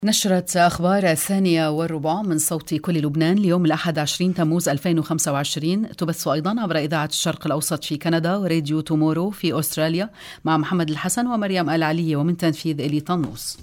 نشرت أخبار 2:15 من صوت كل لبنان اليوم الأحد 20 تموز 2025 تبث أيضا عبر إذاعة الشرق الأوسط في كندا وراديو تومورو في أستراليا مع محمد الحسن ومريم العلي ومن تنفيذ إلي طنوس.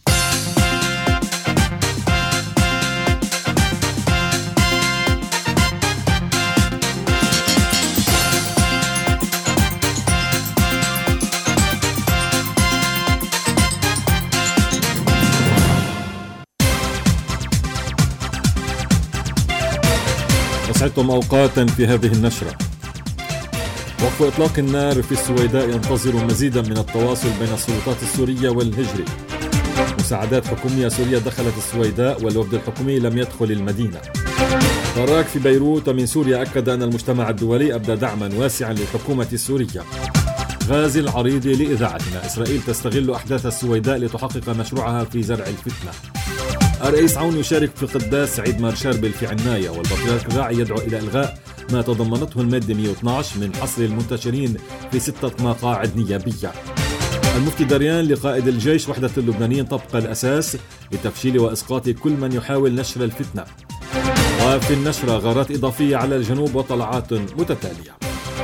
أسعدتم أوقاتا في هذه النشرة. وقف إطلاق النار في السويداء ينتظر مزيدا من التواصل بين السلطات السورية والهجري. مساعدات حكومية سورية دخلت السويداء والوفد الحكومي لم يدخل المدينة. براك في بيروت ومن سوريا أكد أن المجتمع الدولي أبدى دعما واسعا للحكومة السورية. غازي العريض لإذاعتنا: إسرائيل تستغل أحداث السويداء لتحقق مشروعها في زرع الفتنة. الرئيس عون يشارك في قداس عيد مار شاربل في عناية، والبطريرك الراعي يدعو إلى إلغاء ما تضمنته المادة 112 من حصر المنتشرين في 6 مقاعد نيابية. المفتي دريان لقائد الجيش: وحدة اللبنانيين تبقى الأساس لتفشيل وإسقاط كل من يحاول نشر الفتنة. وفي النشرة غارات إضافية على الجنوب وطلعات متتالية.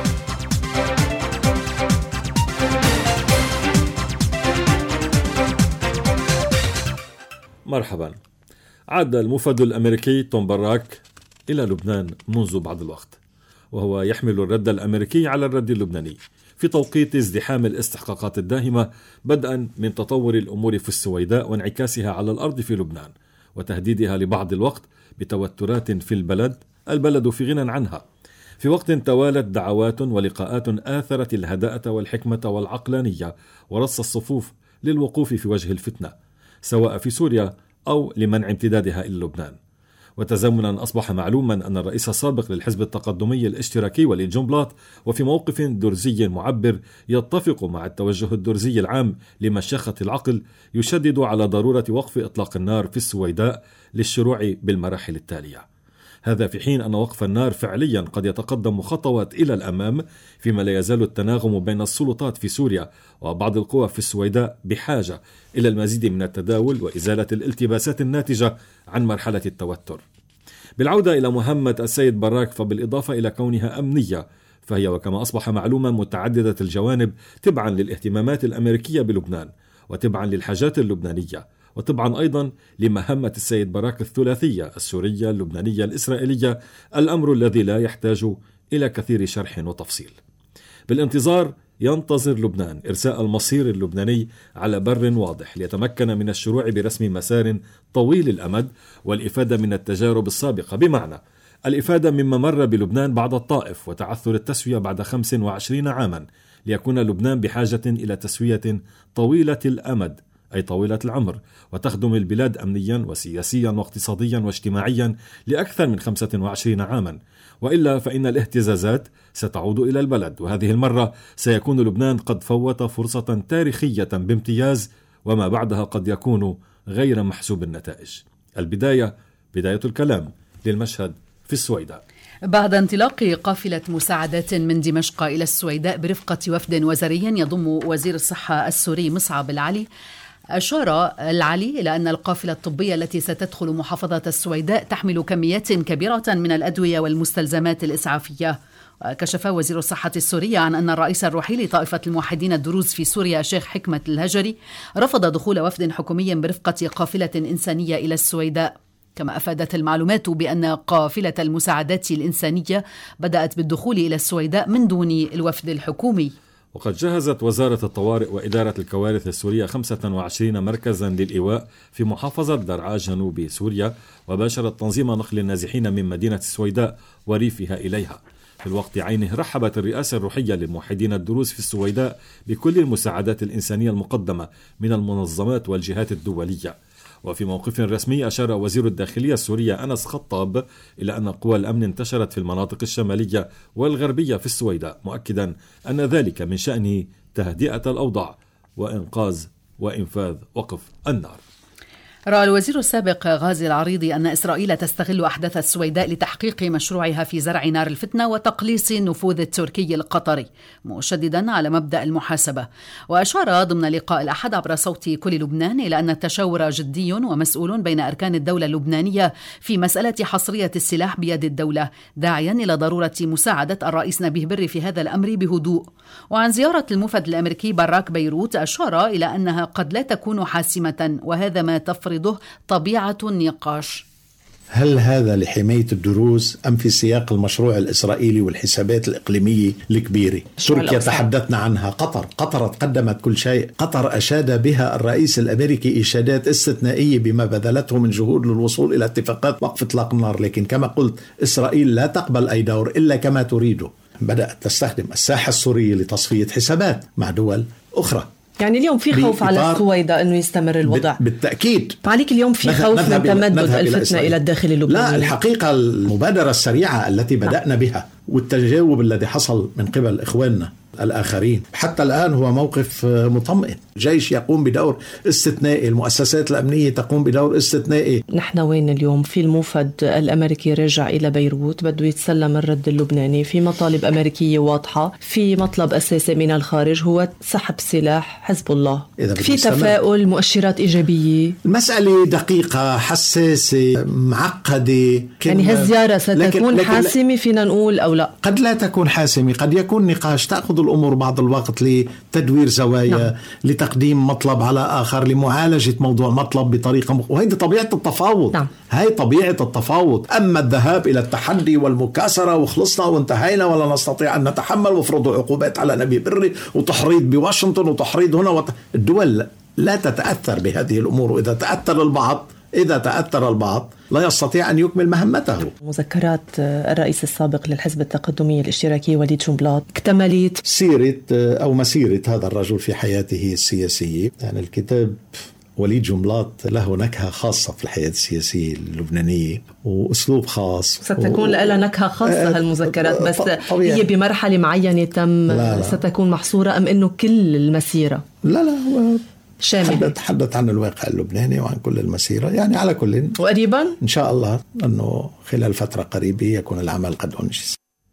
مرحبا. عاد الموفد الأمريكي توم براك إلى لبنان منذ بعض الوقت، وهو يحمل الرد الأمريكي على الرد اللبناني في توقيت ازدحام الاستحقاقات الداهمة، بدءا من تطور الأمور في السويداء وانعكاسها على الأرض في لبنان وتهديدها لبعض الوقت بتوترات في البلد في غنى عنها، في وقت توالت دعوات ولقاءات آثرت الهداءة والحكمة والعقلانية ورص الصفوف للوقوف في وجه الفتنة سواء في سوريا أو لمنع امتدادها إلى لبنان. وتزامنا أصبح معلوما أن الرئيس السابق للحزب التقدمي الاشتراكي وليد جنبلاط وفي موقف درزي معبر يتفق مع التوجه الدرزي العام لمشيخة العقل يشدد على ضرورة وقف إطلاق النار في السويداء للشروع بالمراحل التالية. هذا في حين أن وقف النار فعليا قد يتقدم خطوات إلى الأمام، فيما لا يزال التناغم بين السلطات في سوريا وبعض القوى في السويداء بحاجة إلى المزيد من التداول وإزالة الالتباسات الناتجة عن مرحلة التوتر. بالعودة إلى مهمة السيد براك، فبالإضافة إلى كونها أمنية فهي وكما أصبح معلوما متعددة الجوانب تبعا للاهتمامات الأمريكية بلبنان وتبعا للحاجات اللبنانية وطبعا أيضا لمهمة السيد براك الثلاثية السورية اللبنانية الإسرائيلية، الأمر الذي لا يحتاج إلى كثير شرح وتفصيل. بالانتظار ينتظر لبنان إرساء المصير اللبناني على بر واضح ليتمكن من الشروع برسم مسار طويل الأمد والإفادة من التجارب السابقة، بمعنى الإفادة مما مر بلبنان بعد الطائف وتعثر التسوية بعد 25 عاما، ليكون لبنان بحاجة إلى تسوية طويلة الأمد أي طويلة العمر وتخدم البلاد أمنيا وسياسيا واقتصاديا واجتماعيا لأكثر من 25 عاما، وإلا فإن الاهتزازات ستعود إلى البلد، وهذه المرة سيكون لبنان قد فوت فرصة تاريخية بامتياز، وما بعدها قد يكون غير محسوب النتائج. البداية بداية الكلام للمشهد في السويداء. بعد انطلاق قافلة مساعدات من دمشق إلى السويداء برفقة وفد وزاري يضم وزير الصحة السوري مصعب العلي، أشار العلي إلى أن القافلة الطبية التي ستدخل محافظة السويداء تحمل كميات كبيرة من الأدوية والمستلزمات الإسعافية. كشف وزير الصحة السوري عن أن الرئيس الروحي لطائفة الموحدين الدروز في سوريا الشيخ حكمة الهجري رفض دخول وفد حكومي برفقة قافلة إنسانية إلى السويداء. كما أفادت المعلومات بأن قافلة المساعدات الإنسانية بدأت بالدخول إلى السويداء من دون الوفد الحكومي. وقد جهزت وزارة الطوارئ وإدارة الكوارث السورية 25 مركزا للإيواء في محافظة درعا جنوب سوريا، وباشرت تنظيم نقل النازحين من مدينة السويداء وريفها إليها. في الوقت عينه رحبت الرئاسة الروحية للموحدين الدروز في السويداء بكل المساعدات الإنسانية المقدمة من المنظمات والجهات الدولية. وفي موقف رسمي أشار وزير الداخلية السورية أنس خطاب إلى أن قوى الأمن انتشرت في المناطق الشمالية والغربية في السويداء، مؤكدا أن ذلك من شأنه تهدئة الأوضاع وإنقاذ وإنفاذ وقف النار. رأى الوزير السابق غازي العريضي أن إسرائيل تستغل أحداث السويداء لتحقيق مشروعها في زرع نار الفتنة وتقليص النفوذ التركي القطري، مشددا على مبدأ المحاسبة. وأشار ضمن لقاء الأحد عبر صوت كل لبنان إلى أن التشاور جدي ومسؤول بين أركان الدولة اللبنانية في مسألة حصرية السلاح بيد الدولة، داعيا إلى ضرورة مساعدة الرئيس نبيه بري في هذا الأمر بهدوء. وعن زيارة المفد الأمريكي باراك بيروت أشار إلى أنها قد لا تكون حاسمة، وهذا ما تفرض طبيعة النقاش. هل هذا لحماية الدروز أم في سياق المشروع الإسرائيلي والحسابات الإقليمية الكبيرة؟ تركيا تحدثنا عنها، قطر قدمت كل شيء. قطر أشاد بها الرئيس الأمريكي إشادات استثنائية بما بذلته من جهود للوصول إلى اتفاقات وقف إطلاق النار، لكن كما قلت إسرائيل لا تقبل أي دور إلا كما تريده. بدأت تستخدم الساحة السورية لتصفية حسابات مع دول أخرى. يعني اليوم في خوف على السويداء أنه يستمر الوضع بالتأكيد. فعليك اليوم في خوف من تمدد الفتنة إلى الداخل اللبناني؟ لا، الحقيقة المبادرة السريعة التي بدأنا بها والتجاوب الذي حصل من قبل إخواننا الآخرين حتى الآن هو موقف مطمئن. الجيش يقوم بدور استثنائي، المؤسسات الأمنية تقوم بدور استثنائي. نحن وين اليوم؟ في الموفد الأمريكي رجع إلى بيروت، بده يتسلم الرد اللبناني، في مطالب أمريكية واضحة، في مطلب أساسي من الخارج هو سحب سلاح حزب الله. في تفاؤل، مؤشرات إيجابية. المسألة دقيقة، حساسة، معقدة. يعني هالزيارة ستكون حاسمة فينا نقول أو لا؟ قد لا تكون حاسمة، قد يكون نقاش، تأخذ الأمور بعض الوقت لتدوير زوايا، لتقديم مطلب على آخر، لمعالجة موضوع مطلب بطريقة وهذه طبيعة التفاوض. هاي طبيعة التفاوض. أما الذهاب إلى التحدي والمكاسرة وخلصنا وانتهينا ولا نستطيع أن نتحمل وفرضوا عقوبات على نبي بري وتحريض بواشنطن وتحريض هنا الدول لا تتأثر بهذه الأمور، وإذا تأثر البعض لا يستطيع أن يكمل مهمته. مذكرات الرئيس السابق للحزب التقدمي الاشتراكي وليد جنبلاط اكتملت سيرة أو مسيرة هذا الرجل في حياته السياسية. يعني الكتاب وليد جنبلاط له نكهة خاصة في الحياة السياسية اللبنانية وأسلوب خاص. ستكون لها نكهة خاصة هالمذكرات، بس طبيعي. هي بمرحلة معينة لا. ستكون محصورة أم أنه كل المسيرة؟ لا شامل. تحدث عن الواقع اللبناني وعن كل المسيرة، يعني على كل. وقريبا إن شاء الله أنه خلال فترة قريبة يكون العمل قد أنجز.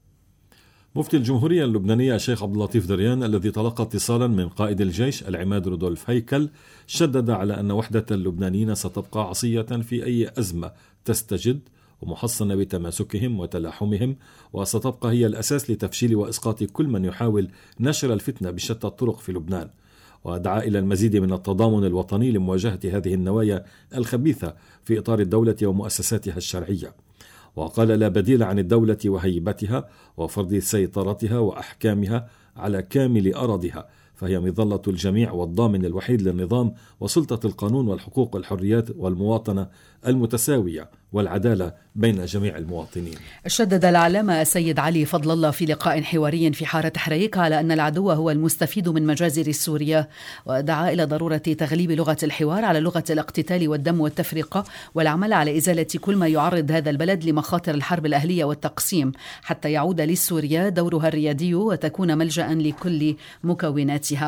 مفتي الجمهورية اللبنانية الشيخ عبد اللطيف دريان الذي تلقى اتصالا من قائد الجيش العماد رودولف هيكل شدد على أن وحدة اللبنانيين ستبقى عصية في أي أزمة تستجد ومحصنة بتماسكهم وتلاحمهم، وستبقى هي الأساس لتفشيل وإسقاط كل من يحاول نشر الفتنة بشتى الطرق في لبنان. ودعا إلى المزيد من التضامن الوطني لمواجهة هذه النوايا الخبيثة في إطار الدولة ومؤسساتها الشرعية. وقال لا بديل عن الدولة وهيبتها وفرض سيطرتها وأحكامها على كامل أراضيها، فهي مظلة الجميع والضامن الوحيد للنظام وسلطة القانون والحقوق والحريات والمواطنة المتساوية والعدالة بين جميع المواطنين. شدد العلامة سيد علي فضل الله في لقاء حواري في حارة حريق على أن العدو هو المستفيد من مجازر سوريا، ودعا إلى ضرورة تغليب لغة الحوار على لغة الاقتتال والدم والتفرقة، والعمل على إزالة كل ما يعرض هذا البلد لمخاطر الحرب الأهلية والتقسيم حتى يعود لسوريا دورها الريادي وتكون ملجأ لكل مكوناتها.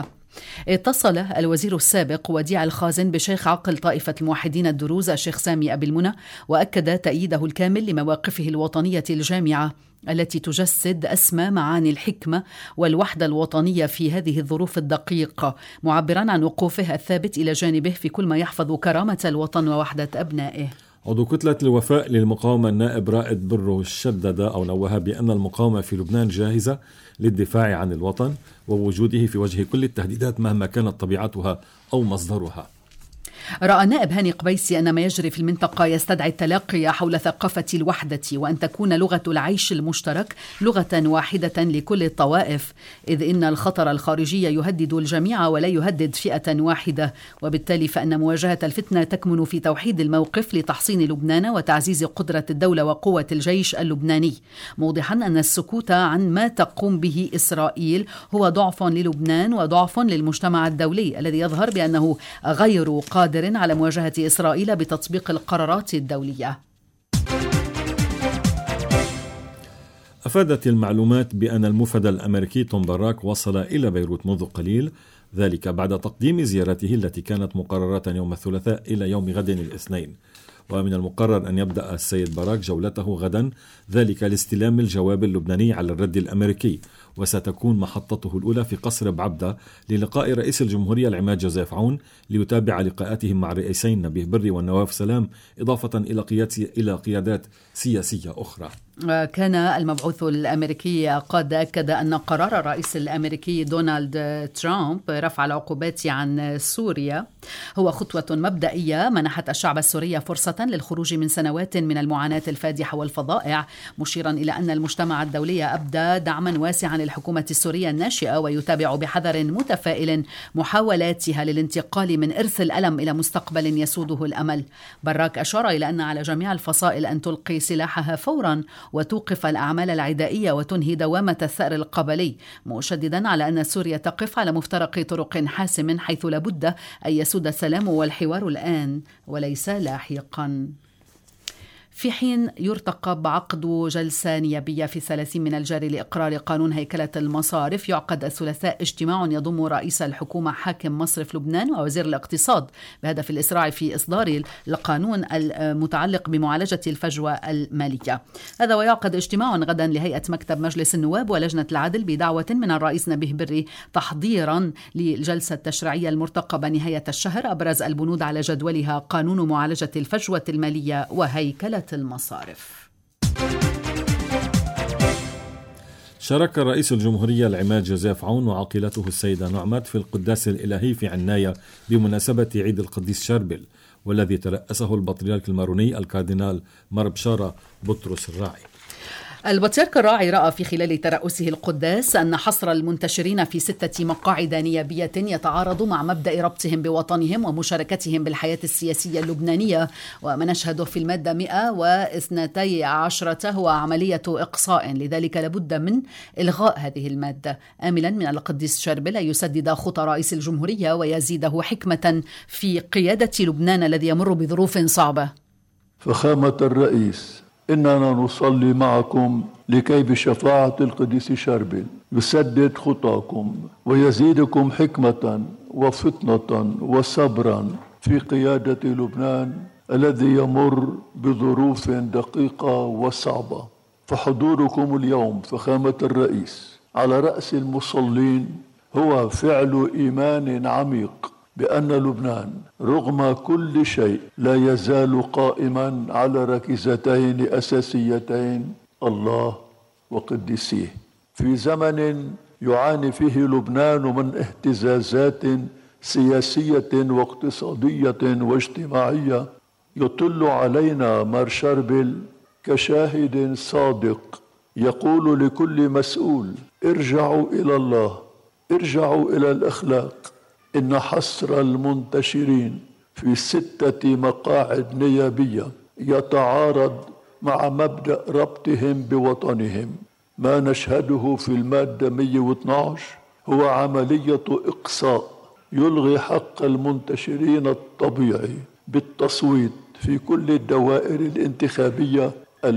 اتصل الوزير السابق وديع الخازن بشيخ عقل طائفة الموحدين الدروز الشيخ سامي أبي المنى، وأكد تأييده الكامل لمواقفه الوطنية الجامعة التي تجسد أسمى معاني الحكمة والوحدة الوطنية في هذه الظروف الدقيقة، معبرا عن وقوفه الثابت إلى جانبه في كل ما يحفظ كرامة الوطن ووحدة أبنائه. عضو كتلة الوفاء للمقاومة النائب رائد برو شدد أو نوه بأن المقاومة في لبنان جاهزة للدفاع عن الوطن ووجوده في وجه كل التهديدات مهما كانت طبيعتها أو مصدرها. رأى نائب هاني قبيسي أن ما يجري في المنطقة يستدعي التلاقي حول ثقافة الوحدة، وأن تكون لغة العيش المشترك لغة واحدة لكل الطوائف، إذ إن الخطر الخارجي يهدد الجميع ولا يهدد فئة واحدة، وبالتالي فإن مواجهة الفتنة تكمن في توحيد الموقف لتحصين لبنان وتعزيز قدرة الدولة وقوة الجيش اللبناني، موضحا أن السكوت عن ما تقوم به إسرائيل هو ضعف للبنان وضعف للمجتمع الدولي الذي يظهر بأنه غير قادر على مواجهة إسرائيل بتطبيق القرارات الدولية. أفادت المعلومات بأن المفد الأمريكي توم باراك وصل إلى بيروت منذ قليل، ذلك بعد تقديم زيارته التي كانت مقررة يوم الثلاثاء إلى يوم غد الاثنين. ومن المقرر أن يبدأ السيد باراك جولته غدا، ذلك لاستلام الجواب اللبناني على الرد الأمريكي، وستكون محطته الأولى في قصر بعبدة للقاء رئيس الجمهورية العماد جوزيف عون ليتابع لقاءاتهم مع الرئيسين نبيه بري والنواف سلام، إضافة إلى قيادات سياسية أخرى. كان المبعوث الأمريكي قد أكد أن قرار الرئيس الأمريكي دونالد ترامب رفع العقوبات عن سوريا هو خطوة مبدئية منحت الشعب السوري فرصة للخروج من سنوات من المعاناة الفادحة والفظائع، مشيرا إلى أن المجتمع الدولي أبدى دعما واسعا للحكومة السورية الناشئة ويتابع بحذر متفائل محاولاتها للانتقال من إرث الألم إلى مستقبل يسوده الأمل. باراك أشار إلى أن على جميع الفصائل أن تلقي سلاحها فورا وتوقف الأعمال العدائية وتنهي دوامة الثأر القبلي، مشددا على أن سوريا تقف على مفترق طرق حاسم حيث لابد أن يسود السلام والحوار الآن وليس لاحقا. في حين يرتقب عقد جلسة نيابية في 30 من الجاري لإقرار قانون هيكلة المصارف، يعقد الثلاثاء اجتماع يضم رئيس الحكومة حاكم مصرف لبنان ووزير الاقتصاد بهدف الإسراع في إصدار القانون المتعلق بمعالجة الفجوة المالية. هذا ويعقد اجتماع غدا لهيئة مكتب مجلس النواب ولجنة العدل بدعوة من الرئيس نبيه بري تحضيرا للجلسة التشريعية المرتقبة نهاية الشهر. أبرز البنود على جدولها قانون معالجة الفجوة المالية وهيكلة المصارف. شارك رئيس الجمهورية العماد جوزيف عون وعاقلته السيدة نعمت في القداس الإلهي في عناية بمناسبة عيد القديس شربل، والذي ترأسه البطريرك الماروني الكاردينال مار بشارة بطرس الراعي. البطريرك الراعي رأى في خلال ترأسه القداس أن حصر المنتشرين في 6 مقاعد نيابية يتعارض مع مبدأ ربطهم بوطنهم ومشاركتهم بالحياة السياسية اللبنانية، وما نشهده في المادة 112 هو عملية إقصاء، لذلك لابد من إلغاء هذه المادة، آملا من القديس شربل يسدد خطى رئيس الجمهورية ويزيده حكمة في قيادة لبنان الذي يمر بظروف صعبة. فخامة الرئيس، إننا نصلي معكم لكي بشفاعة القديس شربل يسدد خطاكم ويزيدكم حكمة وفطنة وصبرا في قيادة لبنان الذي يمر بظروف دقيقة وصعبة. فحضوركم اليوم فخامة الرئيس على رأس المصلين هو فعل إيمان عميق بأن لبنان رغم كل شيء لا يزال قائما على ركيزتين أساسيتين: الله وقديسيه. في زمن يعاني فيه لبنان من اهتزازات سياسية واقتصادية واجتماعية، يطل علينا مار شربل كشاهد صادق يقول لكل مسؤول: ارجعوا إلى الله، ارجعوا إلى الأخلاق. إن حصر المنتشرين في 6 مقاعد نيابية يتعارض مع مبدأ ربطهم بوطنهم. ما نشهده في المادة 112 هو عملية إقصاء يلغي حق المنتشرين الطبيعي بالتصويت في كل الدوائر الانتخابية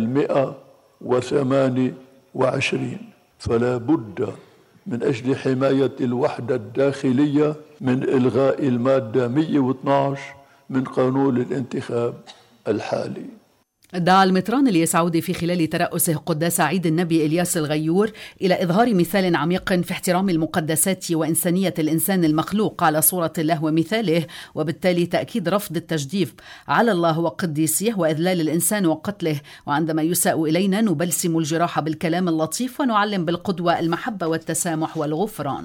128. فلا بد من أجل حماية الوحدة الداخلية من إلغاء المادة 112 من قانون الانتخاب الحالي. دعا المطران اليسعودي في خلال ترأسه قداس عيد النبي إلياس الغيور إلى إظهار مثال عميق في احترام المقدسات وإنسانية الإنسان المخلوق على صورة الله ومثاله، وبالتالي تأكيد رفض التجديف على الله وقديسيه وإذلال الإنسان وقتله. وعندما يساء إلينا نبلسم الجراح بالكلام اللطيف ونعلم بالقدوة المحبة والتسامح والغفران.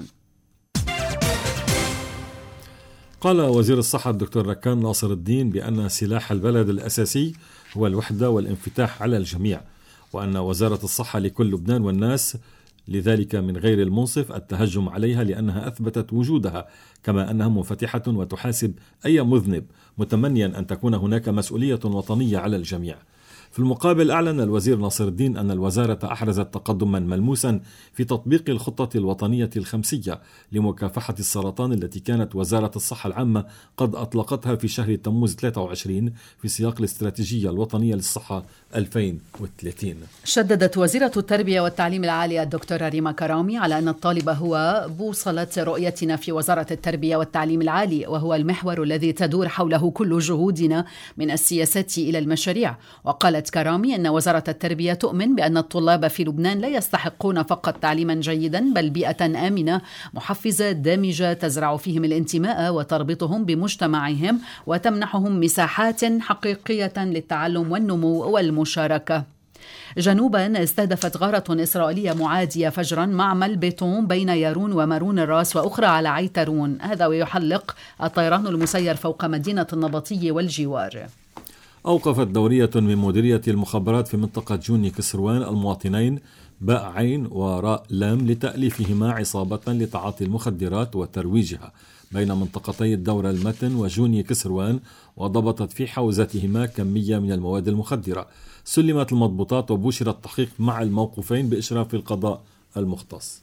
قال وزير الصحة الدكتور ركان ناصر الدين بأن سلاح البلد الأساسي هو الوحدة والانفتاح على الجميع، وأن وزارة الصحة لكل لبنان والناس، لذلك من غير المنصف التهجم عليها لأنها أثبتت وجودها، كما أنها منفتحة وتحاسب أي مذنب، متمنيا أن تكون هناك مسؤولية وطنية على الجميع. في المقابل أعلن الوزير ناصر الدين أن الوزارة أحرزت تقدما ملموسا في تطبيق الخطة الوطنية الخمسية لمكافحة السرطان التي كانت وزارة الصحة العامة قد أطلقتها في شهر تموز 23 في سياق الاستراتيجية الوطنية للصحة 2030. شددت وزيرة التربية والتعليم العالي الدكتورة ريما كرامي على أن الطالب هو بوصلة رؤيتنا في وزارة التربية والتعليم العالي، وهو المحور الذي تدور حوله كل جهودنا من السياسات إلى المشاريع. وقالت كرامي أن وزارة التربية تؤمن بأن الطلاب في لبنان لا يستحقون فقط تعليما جيدا بل بيئة آمنة محفزة دامجة تزرع فيهم الانتماء وتربطهم بمجتمعهم وتمنحهم مساحات حقيقية للتعلم والنمو والمشاركة. جنوبا استهدفت غارة إسرائيلية معادية فجرا معمل بيتون بين يارون ومارون الراس وأخرى على عيترون، هذا ويحلق الطيران المسير فوق مدينة النبطية والجوار. أوقفت دورية من مديرية المخابرات في منطقة جوني كسروان المواطنين باء عين وراء لام لتأليفهما عصابة لتعاطي المخدرات وترويجها بين منطقتي الدورة المتن وجوني كسروان، وضبطت في حوزتهما كمية من المواد المخدرة. سلمت المضبوطات وبشر التحقيق مع الموقوفين بإشراف القضاء المختص.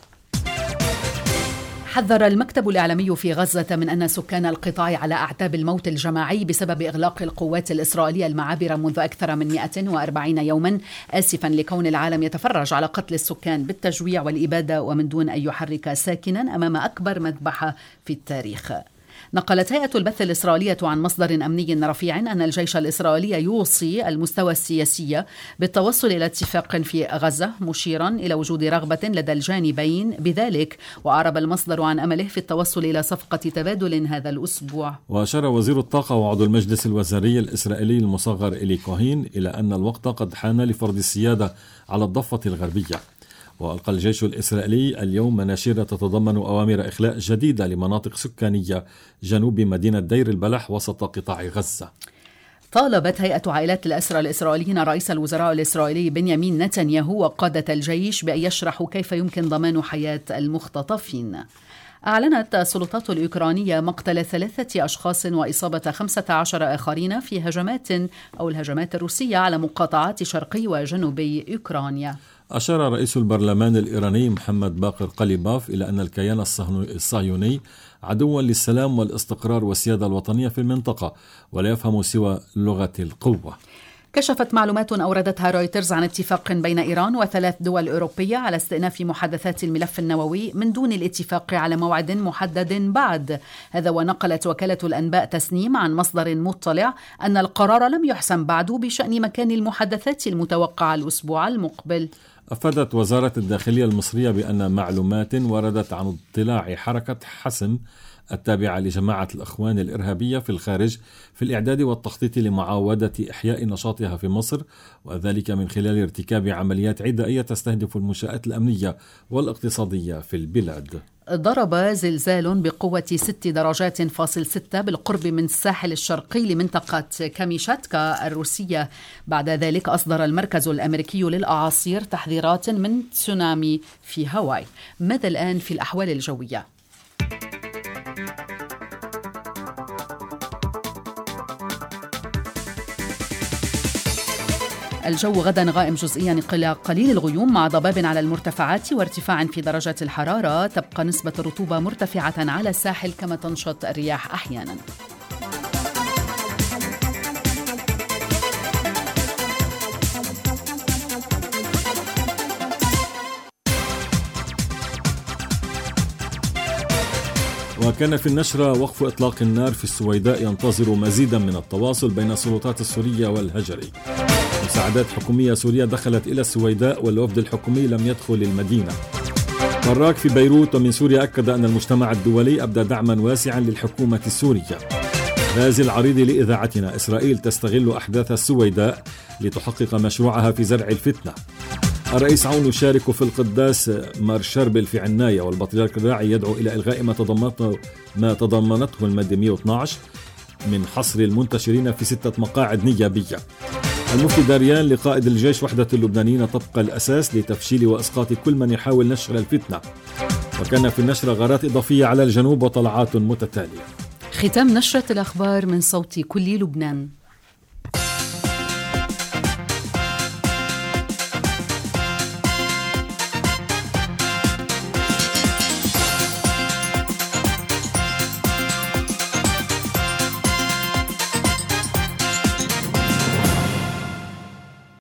حذر المكتب الإعلامي في غزة من أن سكان القطاع على أعتاب الموت الجماعي بسبب إغلاق القوات الإسرائيلية المعابر منذ أكثر من 140 يوما، آسفا لكون العالم يتفرج على قتل السكان بالتجويع والإبادة ومن دون أن يحرك ساكنا أمام أكبر مذبحة في التاريخ. نقلت هيئة البث الإسرائيلية عن مصدر أمني رفيع أن الجيش الإسرائيلي يوصي المستوى السياسي بالتوصل إلى اتفاق في غزة، مشيرا إلى وجود رغبة لدى الجانبين بذلك، وأعرب المصدر عن أمله في التوصل إلى صفقة تبادل هذا الأسبوع. وأشار وزير الطاقة وعضو المجلس الوزاري الإسرائيلي المصغر إلي كوهين إلى أن الوقت قد حان لفرض السيادة على الضفة الغربية. وألقى الجيش الإسرائيلي اليوم مناشير تتضمن أوامر إخلاء جديدة لمناطق سكانية جنوب مدينة دير البلح وسط قطاع غزة. طالبت هيئة عائلات الأسرى الإسرائيليين رئيس الوزراء الإسرائيلي بنيامين نتنياهو وقادة الجيش بأن يشرحوا كيف يمكن ضمان حياة المختطفين. أعلنت السلطات الأوكرانية مقتل 3 أشخاص وإصابة 15 آخرين في الهجمات الروسية على مقاطعات شرقي وجنوبي أوكرانيا. أشار رئيس البرلمان الإيراني محمد باقر قليباف إلى أن الكيان الصهيوني عدوا للسلام والاستقرار والسيادة الوطنية في المنطقة ولا يفهم سوى لغة القوة. كشفت معلومات أوردتها رويترز عن اتفاق بين إيران و3 دول أوروبية على استئناف محادثات الملف النووي من دون الاتفاق على موعد محدد بعد هذا. ونقلت وكالة الأنباء تسنيم عن مصدر مطلع أن القرار لم يحسم بعد بشأن مكان المحادثات المتوقعة الأسبوع المقبل. أفادت وزارة الداخلية المصرية بأن معلومات وردت عن اطلاع حركة حسم التابعة لجماعة الأخوان الإرهابية في الخارج في الإعداد والتخطيط لمعاودة إحياء نشاطها في مصر، وذلك من خلال ارتكاب عمليات عدائية تستهدف المنشآت الأمنية والاقتصادية في البلاد. ضرب زلزال بقوة 6.6 درجات بالقرب من الساحل الشرقي لمنطقة كاميشاتكا الروسية. بعد ذلك أصدر المركز الأمريكي للأعاصير تحذيرات من تسونامي في هاواي. ماذا الآن في الأحوال الجوية؟ الجو غدا غائم جزئيا إلى قليل الغيوم مع ضباب على المرتفعات وارتفاع في درجات الحرارة. تبقى نسبة الرطوبة مرتفعة على الساحل كما تنشط الرياح أحيانا. وكان في النشرة وقف إطلاق النار في السويداء ينتظر مزيدا من التواصل بين السلطات السورية والهجري. مساعدات حكومية سورية دخلت إلى السويداء والوفد الحكومي لم يدخل المدينة. براك في بيروت ومن سوريا أكد أن المجتمع الدولي أبدى دعما واسعا للحكومة السورية. غازي العريض لإذاعتنا: إسرائيل تستغل أحداث السويداء لتحقق مشروعها في زرع الفتنة. الرئيس عون يشارك في القداس مار شربل في عناية، والبطريرك الراعي يدعو إلى إلغاء ما تضمنته المادة 112 من حصر المنتشرين في 6 مقاعد نيابية. المفتي داريان لقائد الجيش: وحدة اللبنانيين تبقى الأساس لتفشيل وإسقاط كل من يحاول نشر الفتنة. وكان في النشر غارات إضافية على الجنوب وطلعات متتالية. ختام نشرة الأخبار من صوت كل لبنان.